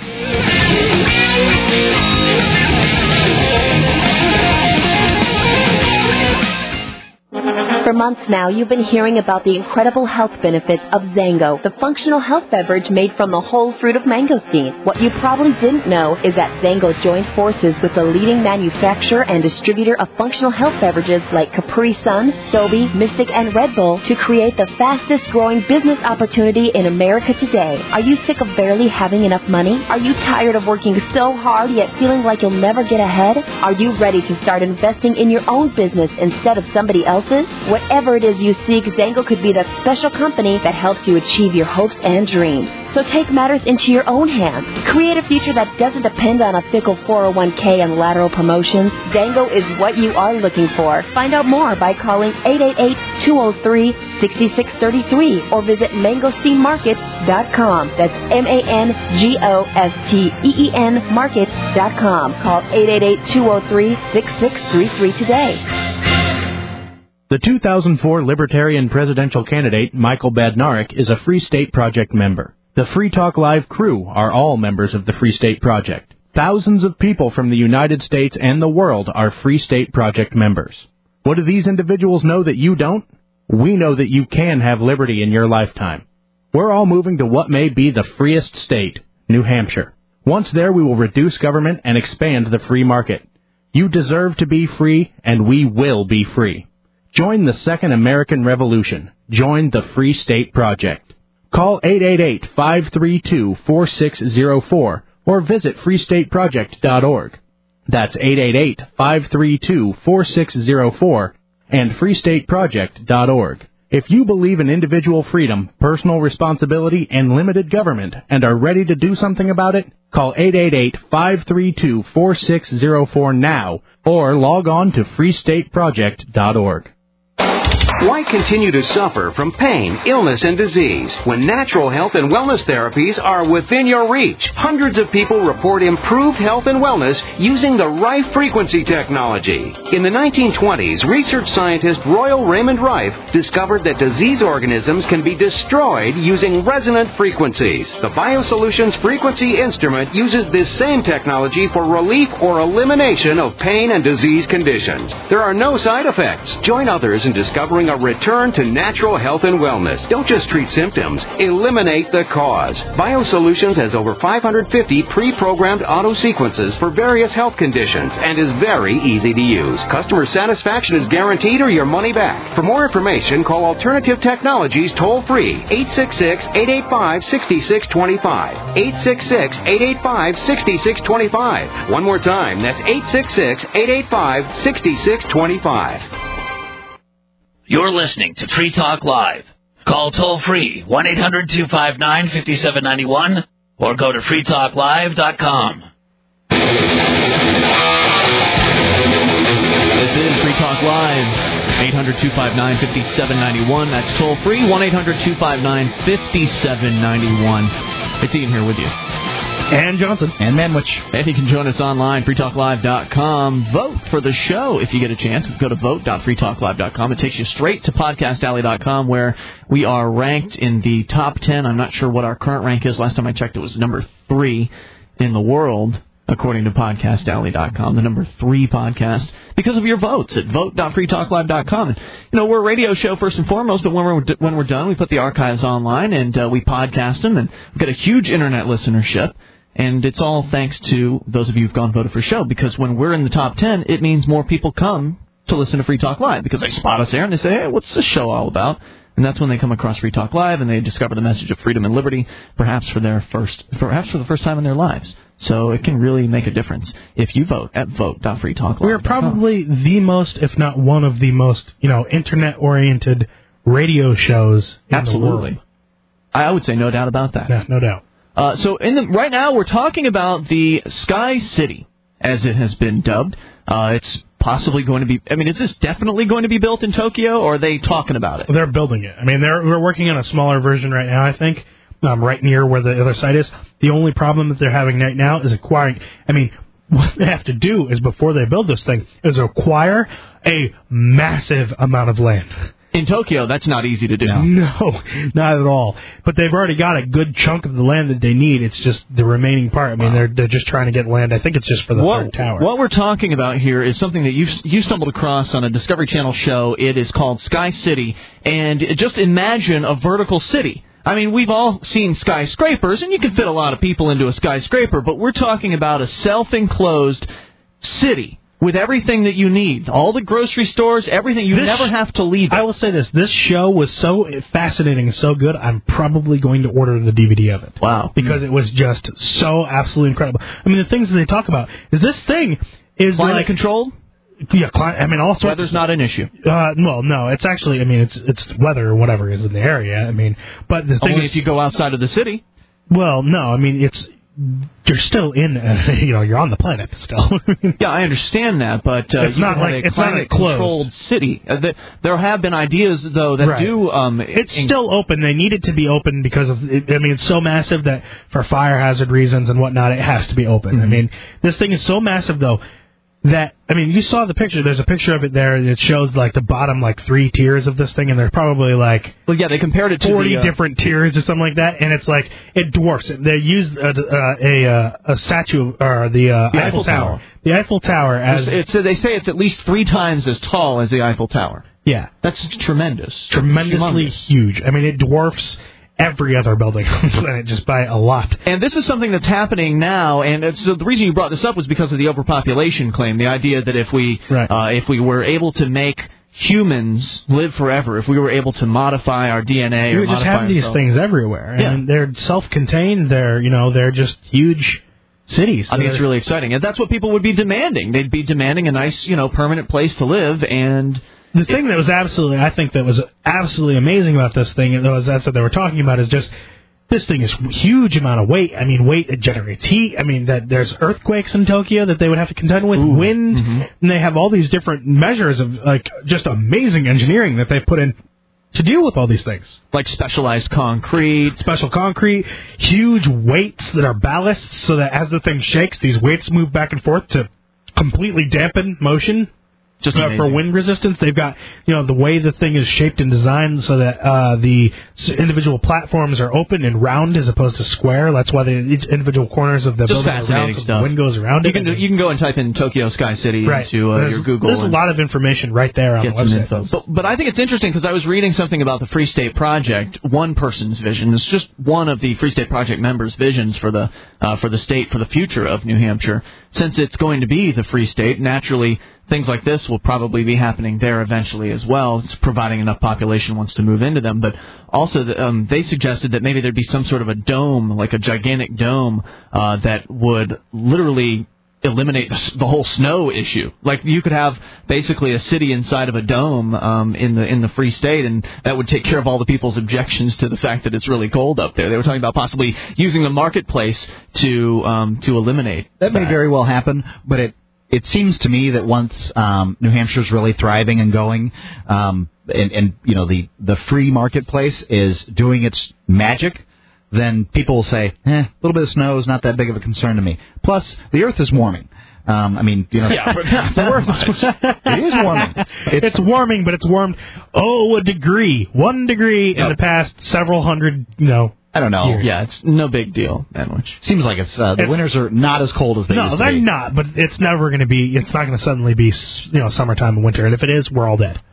For months now, you've been hearing about the incredible health benefits of Zango, the functional health beverage made from the whole fruit of mangosteen. What you probably didn't know is that Zango joined forces with the leading manufacturer and distributor of functional health beverages like Capri Sun, Sobe, Mystic, and Red Bull to create the fastest growing business opportunity in America today. Are you sick of barely having enough money? Are you tired of working so hard yet feeling like you'll never get ahead? Are you ready to start investing in your own business instead of somebody else's? Whatever it is you seek, Zango could be that special company that helps you achieve your hopes and dreams. So take matters into your own hands. Create a future that doesn't depend on a fickle 401k and lateral promotions. Zango is what you are looking for. Find out more by calling 888-203-6633 or visit mangosteenmarket.com. That's MANGOSTEEN market.com. Call 888-203-6633 today. The 2004 Libertarian presidential candidate, Michael Badnarik, is a Free State Project member. The Free Talk Live crew are all members of the Free State Project. Thousands of people from the United States and the world are Free State Project members. What do these individuals know that you don't? We know that you can have liberty in your lifetime. We're all moving to what may be the freest state, New Hampshire. Once there, we will reduce government and expand the free market. You deserve to be free, and we will be free. Join the Second American Revolution. Join the Free State Project. Call 888-532-4604 or visit freestateproject.org. That's 888-532-4604 and freestateproject.org. If you believe in individual freedom, personal responsibility, and limited government and are ready to do something about it, call 888-532-4604 now or log on to freestateproject.org. Why continue to suffer from pain, illness, and disease when natural health and wellness therapies are within your reach? Hundreds of people report improved health and wellness using the Rife frequency technology. In the 1920s, research scientist Royal Raymond Rife discovered that disease organisms can be destroyed using resonant frequencies. The BioSolutions frequency instrument uses this same technology for relief or elimination of pain and disease conditions. There are no side effects. Join others in discovering a return to natural health and wellness. Don't just treat symptoms. Eliminate the cause. BioSolutions has over 550 pre-programmed auto sequences for various health conditions and is very easy to use. Customer satisfaction is guaranteed or your money back. For more information, call Alternative Technologies toll-free 866-885-6625. 866-885-6625. One more time, that's 866-885-6625. You're listening to Free Talk Live. Call toll-free 1-800-259-5791 or go to freetalklive.com. This is Free Talk Live, 800-259-5791. That's toll-free, 1-800-259-5791. It's Ian here with you. And Johnson. And Manwich. And you can join us online, freetalklive.com. Vote for the show if you get a chance. Go to vote.freetalklive.com. It takes you straight to podcastalley.com, where we are ranked in the top 10. I'm not sure what our current rank is. Last time I checked, it was number 3 in the world, according to podcastalley.com, the number 3 podcast, because of your votes at vote.freetalklive.com. And, we're a radio show first and foremost, but when we're done, we put the archives online and we podcast them, and we've got a huge internet listenership. And it's all thanks to those of you who've gone and voted for the show, because when we're in the top 10, it means more people come to listen to Free Talk Live, because they spot us there and they say, hey, what's this show all about? And that's when they come across Free Talk Live and they discover the message of freedom and liberty, perhaps for the first time in their lives. So it can really make a difference if you vote at vote.freetalklive.com. We're probably the most, if not one of the most, internet-oriented radio shows in the world. I would say no doubt about that. Yeah, no doubt. So right now we're talking about the Sky City, as it has been dubbed. It's possibly going to be, is this definitely going to be built in Tokyo, or are they talking about it? They're building it. We're working on a smaller version right now, I think, right near where the other site is. The only problem that they're having right now is acquiring, what they have to do is, before they build this thing, is acquire a massive amount of land. In Tokyo, that's not easy to do. No, not at all. But they've already got a good chunk of the land that they need. It's just the remaining part. I mean, they're just trying to get land. I think it's just for the third tower. What we're talking about here is something that you stumbled across on a Discovery Channel show. It is called Sky City, and just imagine a vertical city. I mean, we've all seen skyscrapers, and you can fit a lot of people into a skyscraper, but we're talking about a self-enclosed city with everything that you need. All the grocery stores, everything. You never have to leave it. I will say this. This show was so fascinating and so good, I'm probably going to order the DVD of it. Wow. Because it was just so absolutely incredible. I mean, the things that they talk about is this thing is climate controlled? Yeah, I mean, all sorts. Weather's not an issue. Well, no, it's actually, I mean, it's weather or whatever is in the area. I mean, but the thing Only is, if you go outside of the city. Well, no, I mean, you're still in, you're on the planet still. Yeah, I understand that, but it's you not have like a it's not a climate-controlled city. There have been ideas, though, that do. It's still open. They need it to be open because of. I mean, it's so massive that for fire hazard reasons and whatnot, it has to be open. Mm-hmm. I mean, this thing is so massive though that you saw the picture. There's a picture of it there, and it shows like the bottom 3 tiers of this thing, and there's probably they compared it to 40 different tiers or something like that, and it's it dwarfs it. They used a statue or the Eiffel Tower. The Eiffel Tower as they say it's at least 3 times as tall as the Eiffel Tower. Yeah, that's tremendous. Tremendously huge. I mean, it dwarfs every other building on the planet just by a lot. And this is something that's happening now, and so the reason you brought this up was because of the overpopulation claim, the idea that if we were able to make humans live forever, if we were able to modify our DNA, we would just have these things everywhere. Yeah. And they're self-contained. They're just huge cities. I think it's really exciting, and that's what people would be demanding. They'd be demanding a nice, permanent place to live, and the thing that was absolutely amazing about this thing, that's what they were talking about, is just this thing is huge amount of weight. I mean, weight, it generates heat. I mean, that there's earthquakes in Tokyo that they would have to contend with, wind, and they have all these different measures of just amazing engineering that they put in to deal with all these things. Like specialized concrete. Special concrete, huge weights that are ballasts so that as the thing shakes, these weights move back and forth to completely dampen motion. Just for wind resistance, they've got the way the thing is shaped and designed so that the individual platforms are open and round as opposed to square. That's why each individual corners of the just building are round, so the wind goes around it. You can go and type in Tokyo Sky City into your Google. There's a lot of information right there on the website. But I think it's interesting because I was reading something about the Free State Project. One person's vision. It's just one of the Free State Project members' visions for the state, for the future of New Hampshire. Since it's going to be the Free State, naturally things like this will probably be happening there eventually as well. It's providing enough population wants to move into them. But also, they suggested that maybe there'd be some sort of a dome, like a gigantic dome, that would literally eliminate the whole snow issue. Like you could have basically a city inside of a dome in the Free State, and that would take care of all the people's objections to the fact that it's really cold up there. They were talking about possibly using the marketplace to eliminate that. May very well happen, but it seems to me that once New Hampshire's really thriving and going, and the free marketplace is doing its magic, then people will say, a little bit of snow is not that big of a concern to me. Plus, the Earth is warming. The Earth it is warming. It's warming, but it's warmed, 1 degree in the past several hundred, I don't know. Years. Yeah, it's no big deal, Manwich. Seems like it's the winters are not as cold as they used to be. No, they're not, but it's never going to be, it's not going to suddenly be, summertime and winter, and if it is, we're all dead.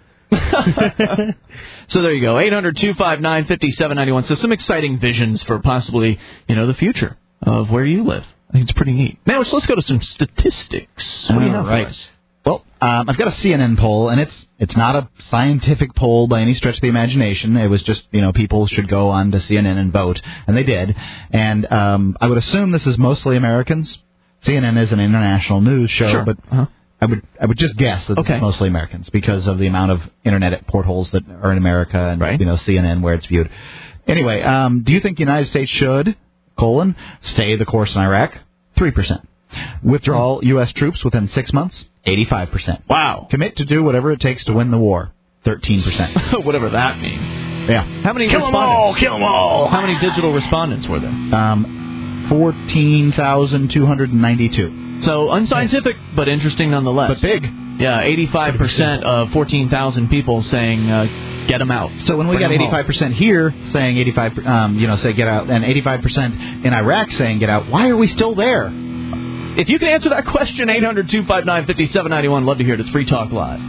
So there you go, 800-259-5791. So some exciting visions for possibly, the future of where you live. I think it's pretty neat. Manwich, let's go to some statistics. What do you have for us? Well, I've got a CNN poll, and it's not a scientific poll by any stretch of the imagination. It was just, people should go on to CNN and vote, and they did. And I would assume this is mostly Americans. CNN is an international news show, sure. But I would just guess that it's mostly Americans because of the amount of internet portals that are in America and CNN where it's viewed. Anyway, do you think the United States should, stay the course in Iraq? 3%. Withdraw U.S. troops within 6 months? 85%. Wow. Commit to do whatever it takes to win the war? 13%. Whatever that means. Yeah. How many Kill them all! How many digital respondents were there? 14,292. So unscientific, but interesting nonetheless. But big. Yeah, 85% of 14,000 people saying Get them out. So when we got 85% here saying 85, say get out, and 85% in Iraq saying get out, why are we still there? If you can answer that question, 800-259-5791. Love to hear it. It's Free Talk Live.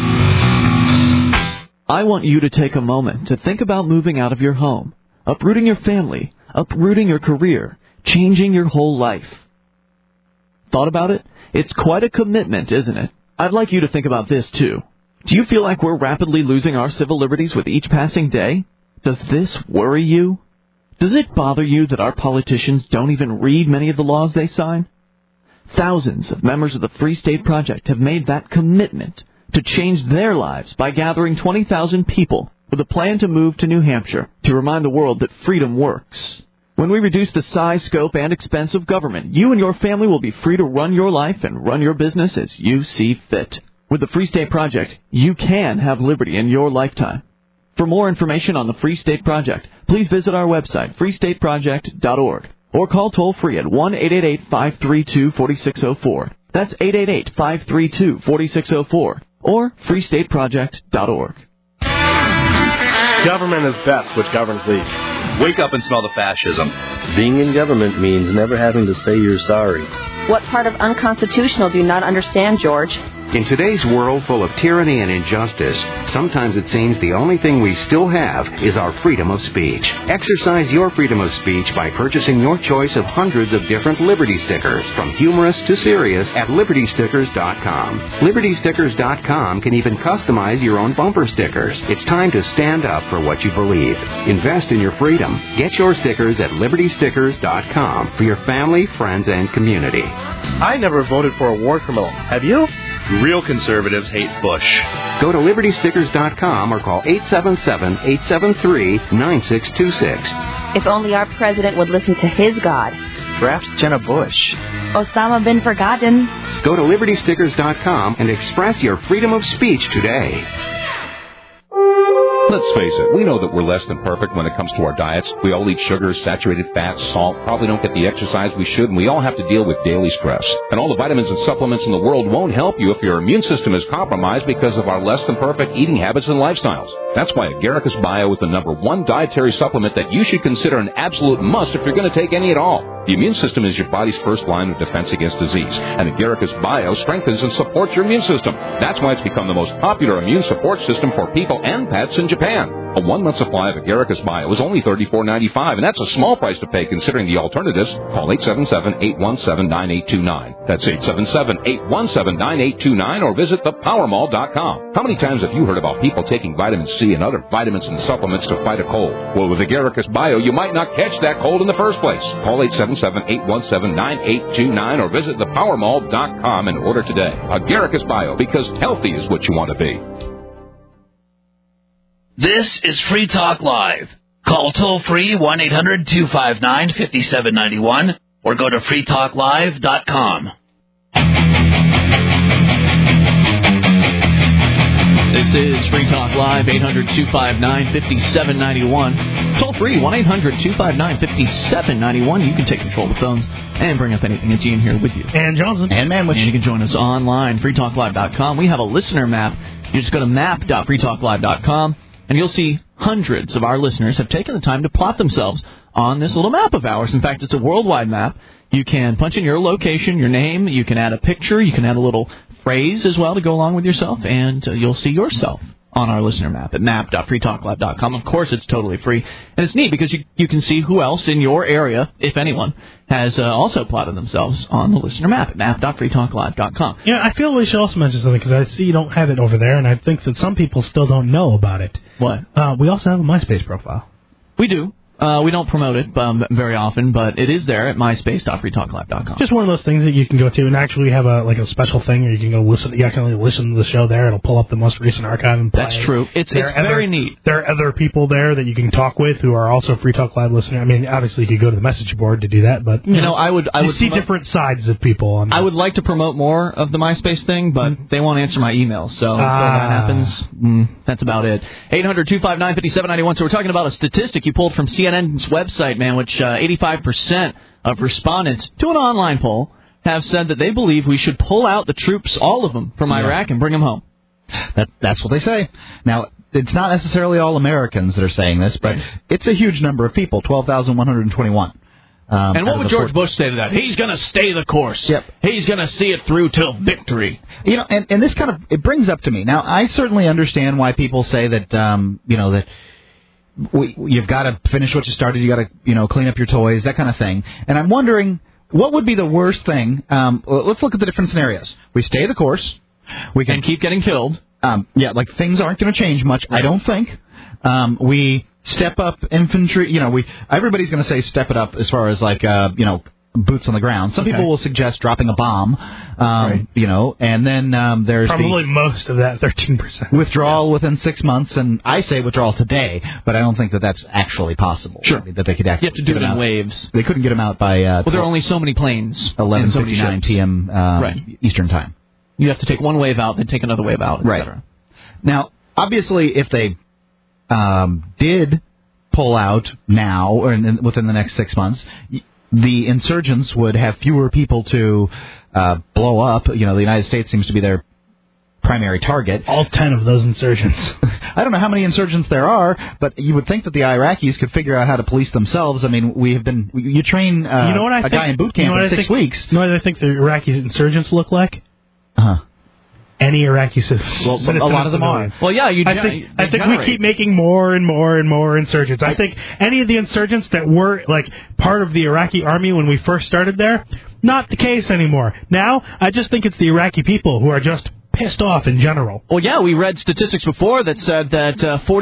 I want you to take a moment to think about moving out of your home, uprooting your family, uprooting your career, changing your whole life. Thought about it? It's quite a commitment, isn't it? I'd like you to think about this, too. Do you feel like we're rapidly losing our civil liberties with each passing day? Does this worry you? Does it bother you that our politicians don't even read many of the laws they sign? Thousands of members of the Free State Project have made that commitment to change their lives by gathering 20,000 people with a plan to move to New Hampshire to remind the world that freedom works. When we reduce the size, scope, and expense of government, you and your family will be free to run your life and run your business as you see fit. With the Free State Project, you can have liberty in your lifetime. For more information on the Free State Project, please visit our website, freestateproject.org, or call toll-free at 1-888-532-4604. That's 888-532-4604, or freestateproject.org. Government is best, which governs least. Wake up and smell the fascism. Being in government means never having to say you're sorry. What part of unconstitutional do you not understand, George? In today's world full of tyranny and injustice, sometimes it seems the only thing we still have is our freedom of speech. Exercise your freedom of speech by purchasing your choice of hundreds of different Liberty stickers, from humorous to serious, at LibertyStickers.com. LibertyStickers.com can even customize your own bumper stickers. It's time to stand up for what you believe. Invest in your freedom. Get your stickers at LibertyStickers.com for your family, friends, and community. I never voted for a war criminal. Have you? Real conservatives hate Bush. Go to LibertyStickers.com or call 877-873-9626. If only our president would listen to his God. Perhaps Jenna Bush. Osama bin forgotten. Go to LibertyStickers.com and express your freedom of speech today. Let's face it, we know that we're less than perfect when it comes to our diets. We all eat sugars, saturated fats, salt, probably don't get the exercise we should, and we all have to deal with daily stress. And all the vitamins and supplements in the world won't help you if your immune system is compromised because of our less than perfect eating habits and lifestyles. That's why Agaricus Bio is the #1 dietary supplement that you should consider an absolute must if you're going to take any at all. The immune system is your body's first line of defense against disease, and Agaricus Bio strengthens and supports your immune system. That's why it's become the most popular immune support system for people and pets in Japan. A 1-month supply of Agaricus Bio is only $34.95, and that's a small price to pay considering the alternatives. Call 877-817-9829. That's 877-817-9829, or visit thepowermall.com. How many times have you heard about people taking vitamin C and other vitamins and supplements to fight a cold? Well, with Agaricus Bio, you might not catch that cold in the first place. Call 877-817-9829, or visit thepowermall.com and order today. Agaricus Bio, because healthy is what you want to be. This is Free Talk Live. Call toll-free 1-800-259-5791 or go to freetalklive.com. This is Free Talk Live, 800-259-5791. Toll-free, 1-800-259-5791. You can take control of the phones and bring up anything. It's Ian here with you. And Johnson. And Manwich. And you can join us online, freetalklive.com. We have a listener map. You just go to map.freetalklive.com. And you'll see hundreds of our listeners have taken the time to plot themselves on this little map of ours. In fact, it's a worldwide map. You can punch in your location, your name. You can add a picture. You can add a little phrase as well to go along with yourself. And you'll see yourself on our listener map at map.freetalklive.com. Of course, it's totally free. And it's neat because you can see who else in your area, if anyone, has also plotted themselves on the listener map at map.freetalklive.com. Yeah, I feel we should also mention something because I see you don't have it over there, and I think that some people still don't know about it. What? We also have a MySpace profile. We do. We don't promote it very often, but it is there at myspace.freetalklive.com. Just one of those things that you can go to and actually have a special thing, or you can go listen. You can only listen to the show there. It'll pull up the most recent archive and play. That's true. It's very neat. There are other people there that you can talk with who are also Free Talk Live listeners. I mean, obviously you could go to the message board to do that, but you know, I would see different sides of people. On I would like to promote more of the MySpace thing, but they won't answer my email. So until that happens, that's about it. 800-259-5791. So we're talking about a statistic you pulled from CNN's website, man, which 85% of respondents to an online poll have said that they believe we should pull out the troops, all of them, from Iraq and bring them home. That's what they say. Now, it's not necessarily all Americans that are saying this, but it's a huge number of people, 12,121. And what would George Bush say to that? He's going to stay the course. Yep. He's going to see it through till victory. You know, and this kind of, it brings up to me. Now, I certainly understand why people say that, that you've got to finish what you started, you got to, clean up your toys, that kind of thing. And I'm wondering, what would be the worst thing? Let's look at the different scenarios. We stay the course. We can keep getting killed. Things aren't going to change much, I don't think. We step up infantry. Everybody's going to say step it up as far as boots on the ground. Some people will suggest dropping a bomb. And then there's probably most of that 13% withdrawal within 6 months. And I say withdrawal today, but I don't think that that's actually possible. Sure, that they could actually. You have to do it in waves. They couldn't get them out by. There are only so many planes. 11:59 p.m. Eastern time. You have to take one wave out, then take another wave out, etc. Now, obviously, if they did pull out now or within the next 6 months, the insurgents would have fewer people to blow up. The United States seems to be their primary target. All 10 of those insurgents. I don't know how many insurgents there are, but you would think that the Iraqis could figure out how to police themselves. I mean, you train a guy in boot camp in 6 weeks. You know what I think the Iraqi insurgents look like? Any Iraqi citizen. Well, a lot of them are. Well, yeah, I think we keep making more and more and more insurgents. I think any of the insurgents that were part of the Iraqi army when we first started there, not the case anymore. Now, I just think it's the Iraqi people who are just pissed off in general. Well, yeah, we read statistics before that said that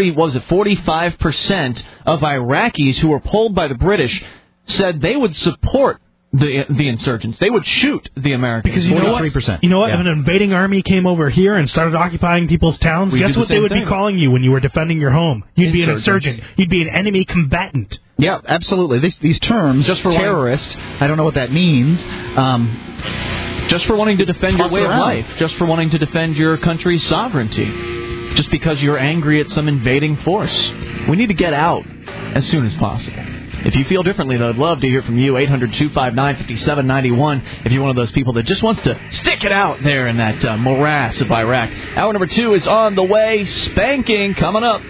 45% of Iraqis who were polled by the British said they would support the insurgents. They would shoot the Americans. Because you know what? If an invading army came over here and started occupying people's towns, guess what they would be calling you when you were defending your home? You'd be an insurgent. You'd be an enemy combatant. Yeah, absolutely. These terms, just for terrorist, I don't know what that means. Just for wanting to defend your way of life. Just for wanting to defend your country's sovereignty. Just because you're angry at some invading force. We need to get out as soon as possible. If you feel differently, though, I'd love to hear from you. 800-259-5791. If you're one of those people that just wants to stick it out there in that morass of Iraq. Hour number 2 is on the way. Spanking coming up.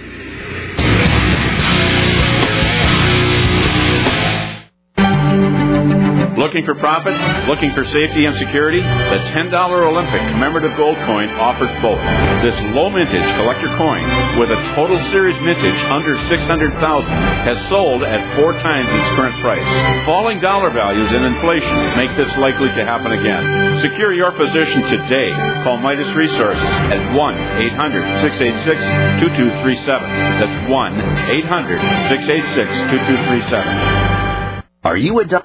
Looking for profits? Looking for safety and security? The $10 Olympic commemorative gold coin offers both. This low mintage collector coin with a total series mintage under $600,000 has sold at 4 times its current price. Falling dollar values and inflation make this likely to happen again. Secure your position today. Call Midas Resources at 1-800-686-2237. That's 1-800-686-2237. Are you a